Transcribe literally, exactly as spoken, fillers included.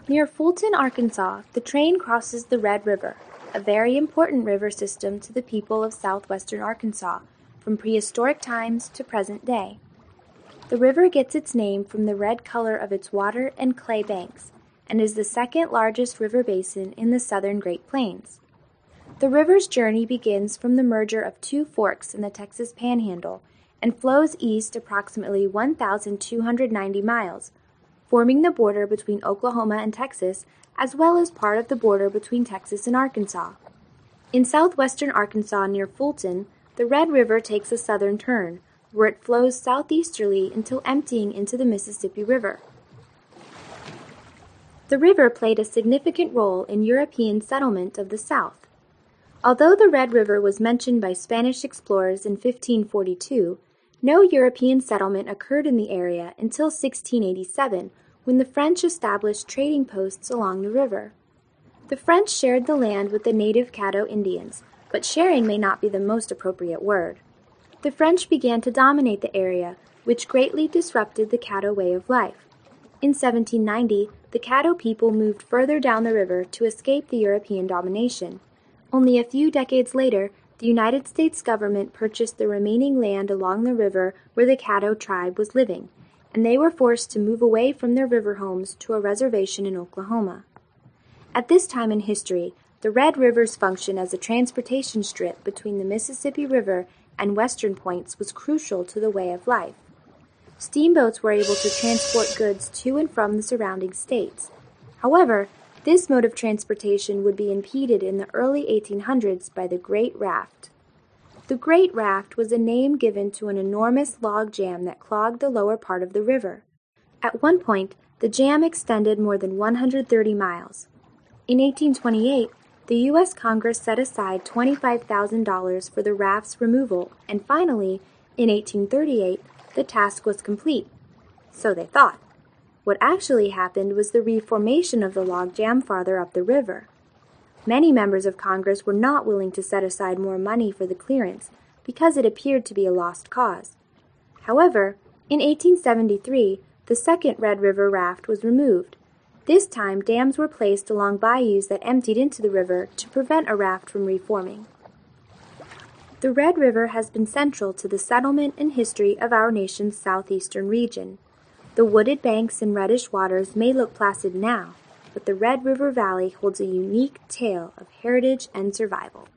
Near Fulton, Arkansas, the train crosses the Red River, a very important river system to the people of southwestern Arkansas, from prehistoric times to present day. The river gets its name from the red color of its water and clay banks, and is the second largest river basin in the southern Great Plains. The river's journey begins from the merger of two forks in the Texas Panhandle and flows east approximately one thousand two hundred ninety miles, forming the border between Oklahoma and Texas, as well as part of the border between Texas and Arkansas. In southwestern Arkansas near Fulton, the Red River takes a southern turn, where it flows southeasterly until emptying into the Mississippi River. The river played a significant role in European settlement of the South. Although the Red River was mentioned by Spanish explorers in fifteen forty-two, no European settlement occurred in the area until sixteen eighty-seven, when the French established trading posts along the river. The French shared the land with the native Caddo Indians, but sharing may not be the most appropriate word. The French began to dominate the area, which greatly disrupted the Caddo way of life. In seventeen ninety, the Caddo people moved further down the river to escape the European domination. Only a few decades later, the United States government purchased the remaining land along the river where the Caddo tribe was living, and they were forced to move away from their river homes to a reservation in Oklahoma. At this time in history, the Red River's function as a transportation strip between the Mississippi River and western points was crucial to the way of life. Steamboats were able to transport goods to and from the surrounding states. However, this mode of transportation would be impeded in the early eighteen hundreds by the Great Raft. The Great Raft was a name given to an enormous log jam that clogged the lower part of the river. At one point, the jam extended more than one hundred thirty miles. In eighteen twenty-eight, the U S Congress set aside twenty-five thousand dollars for the raft's removal, and finally, in eighteen thirty-eight, the task was complete. So they thought. What actually happened was the reformation of the logjam farther up the river. Many members of Congress were not willing to set aside more money for the clearance because it appeared to be a lost cause. However, in eighteen seventy-three, the second Red River raft was removed. This time, dams were placed along bayous that emptied into the river to prevent a raft from reforming. The Red River has been central to the settlement and history of our nation's southeastern region. The wooded banks and reddish waters may look placid now, but the Red River Valley holds a unique tale of heritage and survival.